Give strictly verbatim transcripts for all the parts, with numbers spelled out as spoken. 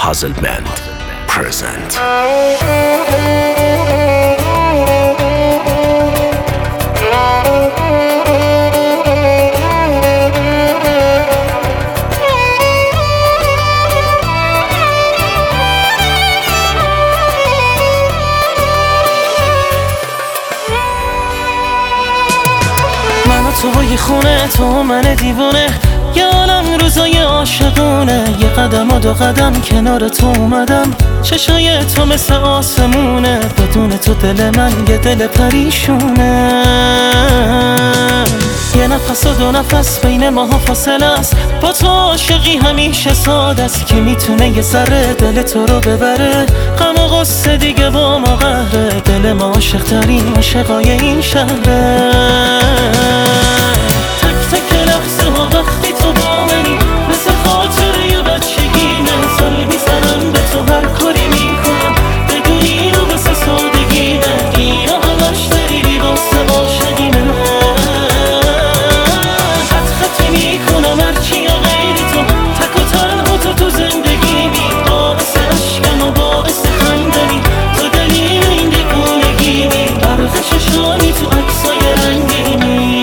Puzzlement present. توی خونه تو من دیوونه، یه عالم روزای عاشقونه. یه قدم و دو قدم کنار تو اومدم، چشای تو مثل آسمونه. بدون تو دل من یه دل پریشونه. یه نفس و دو نفس بین ماها فاصله است، با تو عاشقی همیشه ساده است. که میتونه یه ذره دل تو رو ببره، غم و غصه دیگه با ما قهره. دل ما عاشق ترین عاشقای این شهره. وقتی تو با منی مثل خاطره بچگیمه، سال میزنم به تو هر کاری میکنم، بدون اینو واسه سادگیمه. اینا همش دلیلی واسه عاشقیمه. خط خطی میکنم هرچی یا غیری تو، تک و تنها تو تو زندگیمی. باعث عشقم و باعث خندمی، تو دلیل این دیوونگیمی. برق چشانی تو عکسای رنگیمی.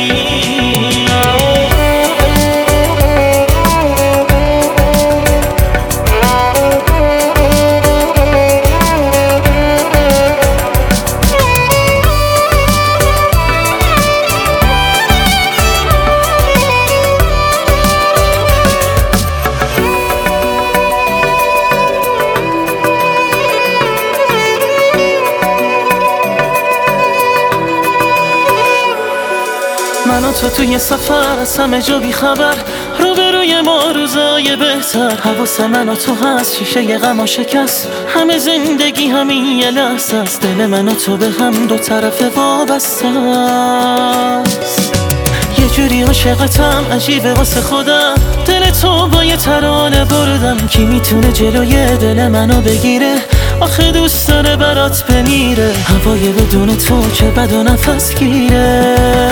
من و تو توی سفر از همه جا بی خبر، روبروی ما روزای بهتر. حواس من و تو هست، شیشه ی غم و شکست. همه زندگی همین یه لحظه است. دل من و تو به هم دو طرف وابسته است. یه جوری عاشقتم عجیبه واسه خودم، دل تو با یه ترانه بردم. کی میتونه جلوی دل منو بگیره، آخه دوست داره برات بمیره. هوای بدون تو چه بد و نفس گیره.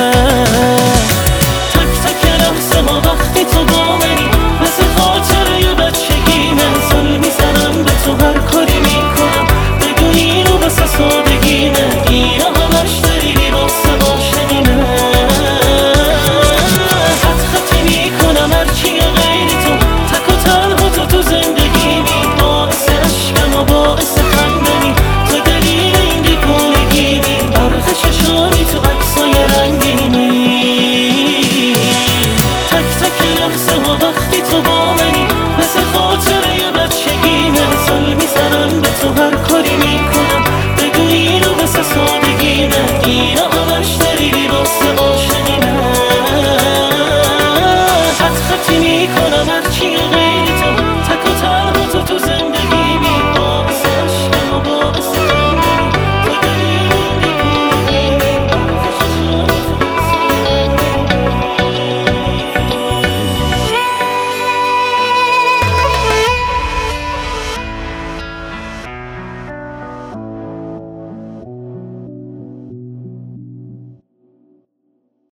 تک تک لحظه ما وقتی تو با منی مثل خاطره بچگیمه. سال میزنم به تو هر کاری میکنم، بدون اینو واسه سادگیمه. اینا همش دلیلی واسه عاشقیمه. خط خطی میکنم هرچی یا غیری تو، تک و تنها تو تو زندگیمی. باعث عشقم و باعث خندمی، تو دلیل این دیوونگیمی. برق چشانی تو عکسای رنگیمی. تک تک لحظه ها وقتی تو با منی مثل خاطره بچگیمه. سال میزنم به تو هر کاری میکنم، بدون اینو واسه سادگیمه. اینا همش دلیلی واسه عاشقیمه.